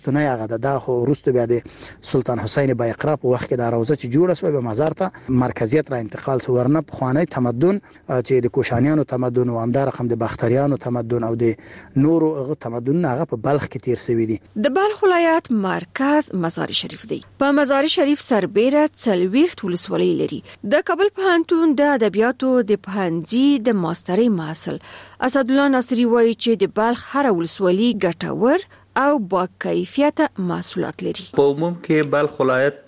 نه هغه د خو وروسته بیا د سلطان حسین بایقرا په وخت کې د روزه چې جوړه شو به مزار ته مرکزیت را انتقال شو ورنه په خوانی تمدن چې د کوشانیانو تمدن او همدار رقم د بختریانو تمدن او د نورو تمدن هغه په بلخ کې تیر شوی دي. د بلخ ولایت مرکز مزار شریف دی. په مزار شریف سربېره 40 ولسوالۍ لري. د کابل پوهنتون د ادبیاتو د پوهنځي د ماسترۍ محصل اسدالله ناصری وایي چې د بلخ هر ولسوالۍ ګټور او با کیفیت محصولات لري. په عموم کې بلخ ولایت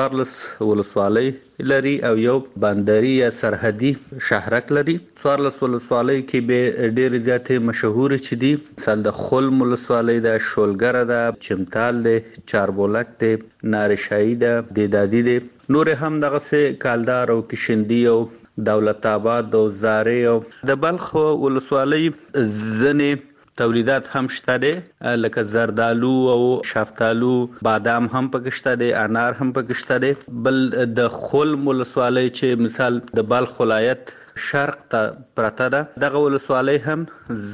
14 ولسوالۍ لري او یو بندري یا سرحدي شهرک لري. 14 ولسوالۍ کې به ډېر زیاتې مشهور چې دي مثال د خلم ولسوالۍ د شولګره د چمتال د چاربولک د نارشایی د دیدادي د نور هم دغه سه کالدار او کشندی او دولت آباد او زارې او د بلخ ولسوالۍ ځنې تولیدات هم شته دي لکه زردالو او شفتالو بادام هم پکې شته دي انار هم پکې شته دي. بل د خلم ولسوالۍ چې مثال د بلخ ولایت شرق ته پرته ده دغه ولسوالۍ هم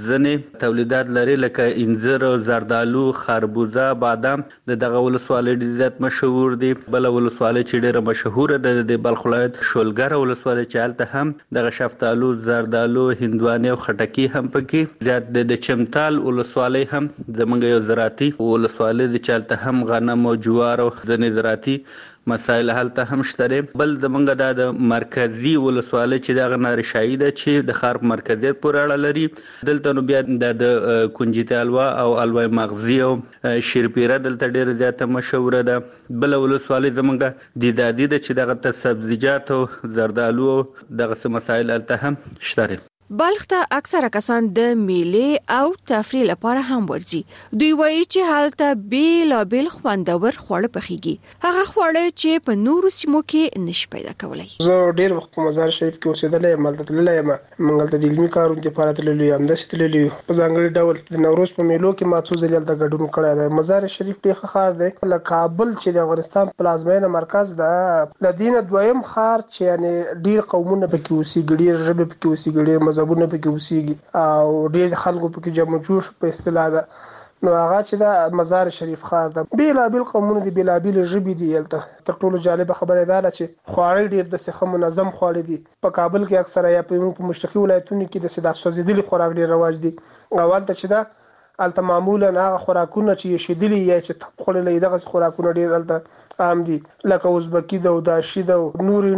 ځنې تولیدات لري لکه انځر او زردالو خربوزه بادام دغه ولسوالۍ ډېر زیات مشهور دي. بل ولسوالۍ چې ډېره مشهوره ده د بلخ ولایت شولګره ولسوالۍ چې هلته هم دغه شفتالو زردالو هندوانه او خټکی هم پکې زیات د چمتال ولسوالۍ هم زمونږ یو زراعتي ولسوالۍ د چالت هم غنم او جوار او ځنې زراعتي مسائل هلته هم شته. بل زمونږ د مرکزی ولسوالۍ چې دغه نارشایی ده چې د ښار مرکزیت پورې اړه لري دلته نو بیا د کنجیت الوا او الوای مغزی او شیرپیره دلته ډیره زیاته مشهوره ده. بل ولسوالۍ زمونږ دیدادي ده چې دغه ته سبزیجات او زردالو دغه مسائل هلته هم شته. بلخ ته اکثره کسان د میلې او تفریح لپاره هم ورځي. دوی وایي چې هلته بیلابیل خوندور خواړه پخیږي. هغه خواړه چې په نورو سیمو کې نشي پیدا کولای. زه ډیر وخت په مزار شریف کې اوسېدلی یم، هلته تللی یم. موږ هلته د علمي کارونو لپاره تللي یو، همداسې تللي یو. په ځانګړي ډول د نوروز په میلو کې ما څو ځلې هلته ګډون کړی دی. مزار شریف ډېر ښه ښار دی. له کابل چې د افغانستان پلازمینه مرکز ده له دې نه دویم ښار چې یعنې ډېر قومونه پکې اوسېږي، ډېر ژبې پکې اوسېږي، ډېر مذهبونه پکې اوسېږي او ډېر خلکو پکې جمع جوش په اصطلاح ده. نو هغه چې دا مزار شریف ښار ده بیلابیل قومونه دي، بیلابیل ژبې دي. هلته تر ټولو جالبه خبره دا ده چې خواړه ډېر داسې ښه منظم خواړه دي. په کابل کې اکثره یا په مشرقي ولایتونو کې داسې دا سوځېدلي خوراک ډېر رواج دي. او هلته چې ده هلته معمولا هغه خوراکونه چې شیدلي یا چې تب خوړلی دغسې خوراکونه ډېر هلته عام دي لکه ازبکي ده او داشي ده او نور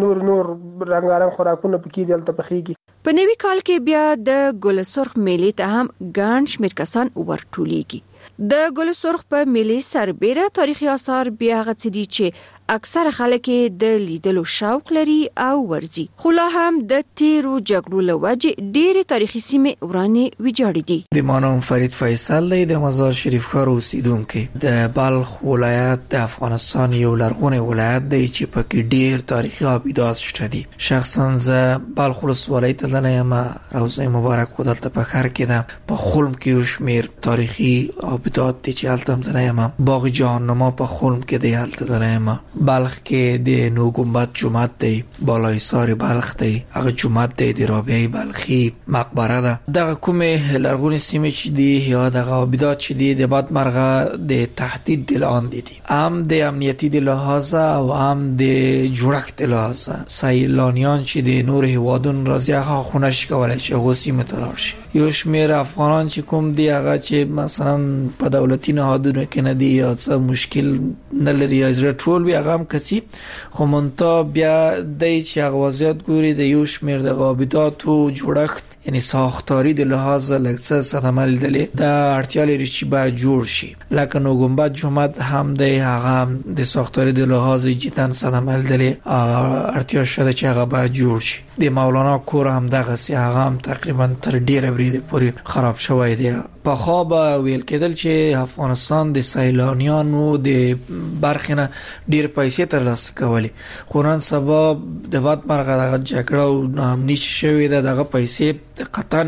رنګارنګ خوراکونه پکې دي هلته پخېږي. په نوي کال کې بیا د ګل سرخ میلې ته هم ګڼ شمېر کسان ورټولېږي. د ګل سرخ په میلې سربېره تاریخي آثار بیا هغه څه دي چې اکثره خلک د لیدلو شوق لري او ورځي. خو لا هم د تیرو جګړو له وجې ډېرې تاریخي سیمې ورانې ویجاړې دي. د ما نوم فرید فیصل دی، د مزار شریف ښار اوسیدونکی. د بلخ ولایت د افغانستان یو لرغونی ولایت دی چې پکې ډېر تاریخي آبدات شته دي. شخصا زه بلخ ولسوالۍ ته تللی یم، روضه مبارک خو دلته په ښار کې ده. په خلم کې یو شمېر تاریخي آبدات دي چې هلته هم تللی یم. باغ جهاننما په خلم کې دی، هلته تللی یم. بلخ کې د نو گنبد جومات دی، بالای سار بلخ دی، هغه جومات دی د رابعه بلخی، مقبره ده. دغه کومې لرغونې سیمې چې دي یا دغه آبدات چې دي د باد مرغه د تهدید د لاندې دي، هم د امنیتي د لحاظه او هم د جوړښت د لحاظه. سیلانیان چې د نور هیوادونو راځي هغه خو نشي کولی چې هغو سیمو ته لاړ شي. یو شمېر افغانان چې کوم دي هغه چې مثلا په دولتي نهادونو کې نه دي یا څه مشکل نه لري یا زړه ټول وي هغه هم کسي، خو منتها بیا دی چې هغه وضعیت ګوري د یو شمېر د آبداتو جوړښت یعنی ساختاری د لحاظ لکه صدمه لیدلې دا اړتیا لري چې باید جوړ شي. لکه نو گنبد جومات هم دی، هغه د ساختاری د لحاظ جدا صدمه لیدلې اړتیا شته چې هغه باید جوړ شي. د مولانا کور هم دغسې هغه هم تقریبا تر ډېره بریده پورې خراب شوی دی. پخوا به ویل کېدل چې افغانستان د سیلانیانو د برخې نه ډېر پیسې ترلاسه کولې، خو نن سبا د باد مرغه دغه جګړه او ناامني چې شوې ده دغه پیسې قطعا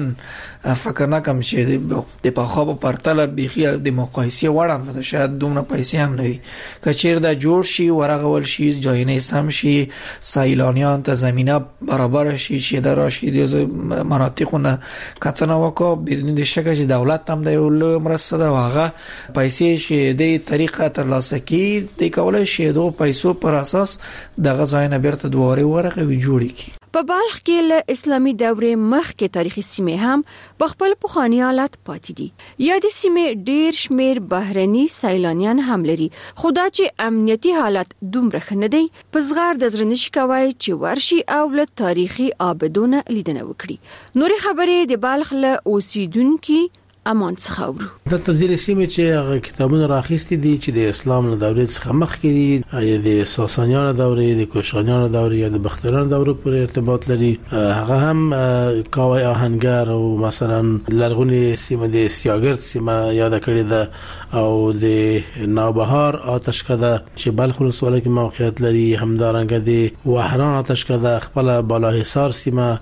فکر نه کوم چې د پخوا په پرتله بیخي د مقایسې وړ هم نه ده، شاید دومره پیسې هم نه وي. که چېرته جوړ شي ورغول شي جاینې سم شي سیلانیان ته زمینه برابر برابر شي چې د راشي د مناطقونه کتنه وکړو بدون د شک چې دولت هم د یو مرسته ده هغه پیسې چې د طریقه ترلاسه کی د کولای شي د پیسو پر اساس د غزاینه بیرته دواره ورغه وی جوړی کی. په بلخ کې له اسلامي دورې مخکې تاریخي سیمې هم په خپل پخوانی حالت پاتې دي. یا د سیمې ډیر شمیر بهرني سیلانیان هم لري. خدا چې امنیتي حالت دومره ښه نه دی په زغر د زړه نشي کوي چې ورشي او له تاریخي آبدونه لیدنه وکړي. نورې خبرې د بلخ له اوسیدونکو امان څخه اورو. دلته ځینې سیمې چې هغه کتابونه راخېستي دي چې د اسلام له دورې څخه مخکې دي، یا د ساسانیانو دورې، د کوشانیانو دورې یا د بختیارانو دورې پورې ارتباط لري. هغه هم کاوی آهنګر او مثلا لرغونی سیمه د سیاګرد سیمه یاد کړې ده او د نوبهار آتشکده چې بلخ ولسوالۍ کې موقعیت لري، همدارنګه د وحران آتشکده، خپل بالاحصار سیمه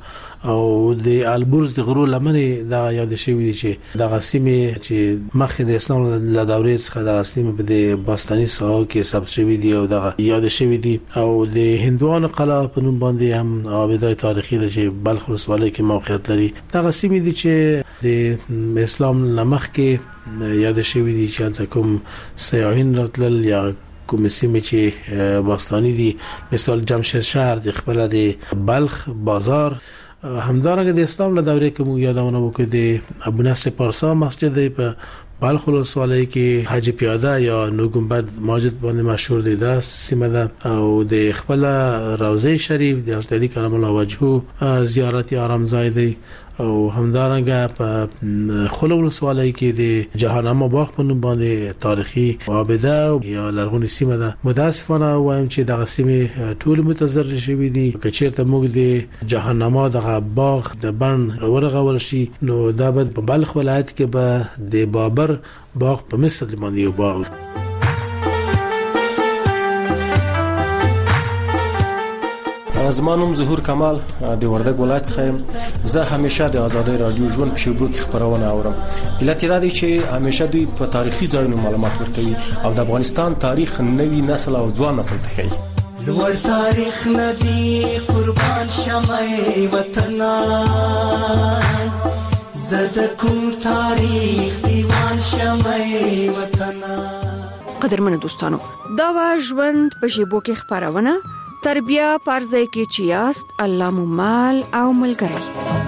او د البرز د غرو لمنې دا یاد شوی دي چې د سیمې چې مخکې د اسلام له دورې څخه د سیمې په د باستاني ساحو کې ثبت شوی دي او دا یاد شوی دي. او د هندوانو قلعه په نوم باندې هم آبادای تاریخي ده چې بلخ ولسوالۍ کې موقعیت لري. دا سیمې دي چې د اسلام له مخکې یاد شوی دي چې کوم سیاحین راتلل یا کوم سیمې چې باستاني دي، مثال جمشید شهر د خپل د بلخ بازار. همدارنګه د اسلام له دورې کې مو یادونه وکړه د ابو نصر پارسا مسجد په بلخ ولسوالۍ کې حاجی پیاده یا نو گنبد مسجد باندې مشهور دی. دا سیمه ده او د خپل روضه شریف د حضرت علی کرم الله وجهه زیارت آرامځای دی. او همدارنګه په خلو ولسوالۍ کې د جهانما باغ په نوم باندې تاریخي آباده یا لرغونی سیمه ده. متاسفانه وایم چې دغه سیمه ټول متضرر شوی دي. که چیرته موږ د جهانما دغه باغ د بن ورغول شي نو دا به په بلخ ولایت کې به د بابر باغ په مثل باندې یو باغ. زما نوم ظهور کمال د وردګ ولایت څخه یم. زه همیشه د آزادۍ رادیو ژوند په شیبو کې خبرونه اورم. علت دا دی چې همیشه دوی په تاریخي ځایونو معلومات ورکوي او د افغانستان تاریخ نوی نسل او ځوان نسل ته ښیي. لوړ تاریخ ندی قربان شمعي وطن زد کوم تاریخ دیوان شمعي وطن. قدرمن دوستانو، دا و ژوند په شیبو کې خبرونه تربیه پرځای کې چې یاست الله مو مال او ملګری.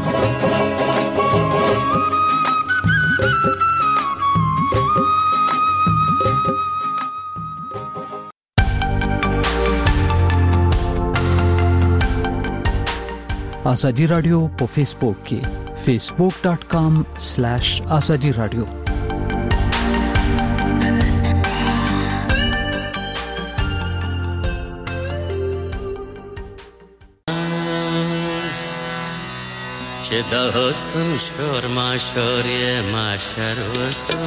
آزادی رادیو په فیسبوک کې facebook.com/azadi radio. چې د حسن شور ماشور یې ماشر وسو،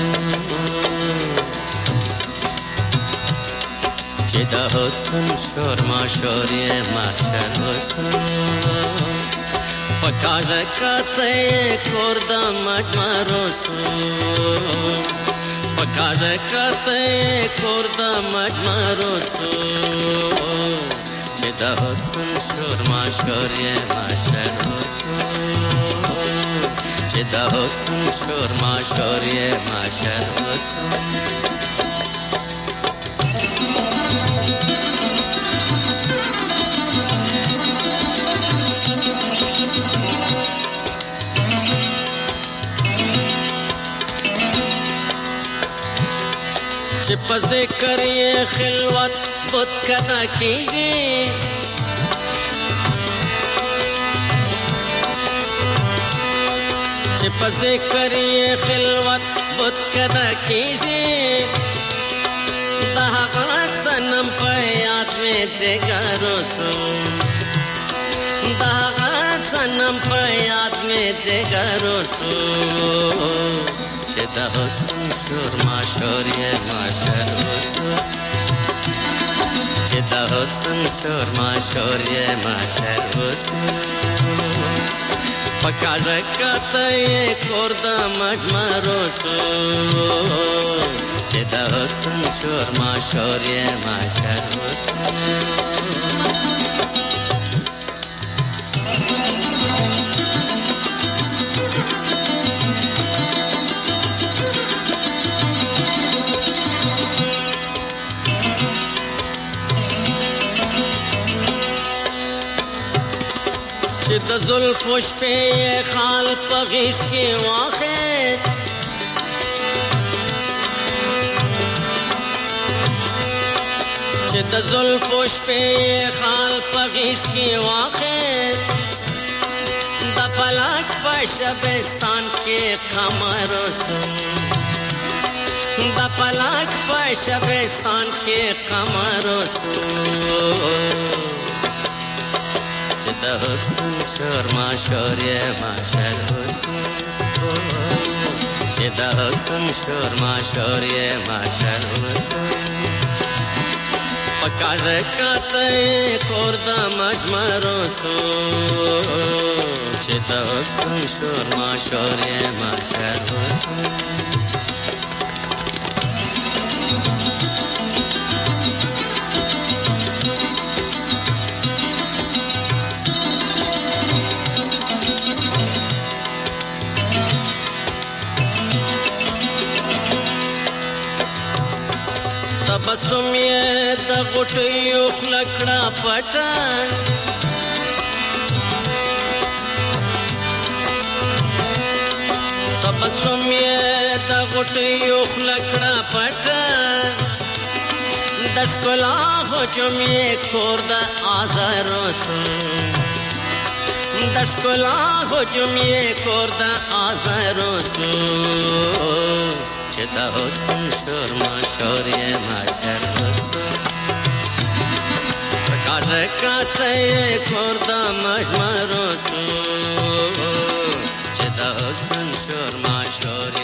چې د حسن شور ماشور یې ماشر وسو، پکاژه کته کور د مجمر وسو، پکاژه کته کور د مجمر وسو، چې د حسن شور ماشور یې ماشر وسو، چې د حسن شور ماشور یې ماشر وسو. چې په ذکر یې خلوت بت کدا کیږي، چې په ذکر یې خلوت بت کدا کیږي، د هغه صنم په یاد مې جګر وسو، د هغه صنم په یاد مې جګر وسو، چې د حسن شور ماشور یې ماشر وسو، چې د حسن شور ماشور یې ماشر وسو، پکاژه کته یې کور د مجمر وسو، چې د حسن شور ماشور یې ماشر وسو. د زلفو شپې خال په غیږ کې واخیست چې د زلفو شپې خال په غیږ کې واخیست د فلک په شبستان کې قمر وسو د فلک په شبستان کې قمر وسو چې د حسن شور ما شور یې ماشر وسو چې د حسن شور ما شور یې ماشر وسو پکار کته کور د مجمر وسو چې د حسن شور ما شور یې ماشر وسو تبسم یې د غټیو خلکړه پټان تبسم یې د غټیو خلکړه پټان د ښکلا هجوم یې کور د آزار وسو د ښکلا هجوم یې کور د آزار وسو چې د حسن شور ما شور یې ماشر وسو پکار کته کور د مجمر وسو چې د حسن شور ما شور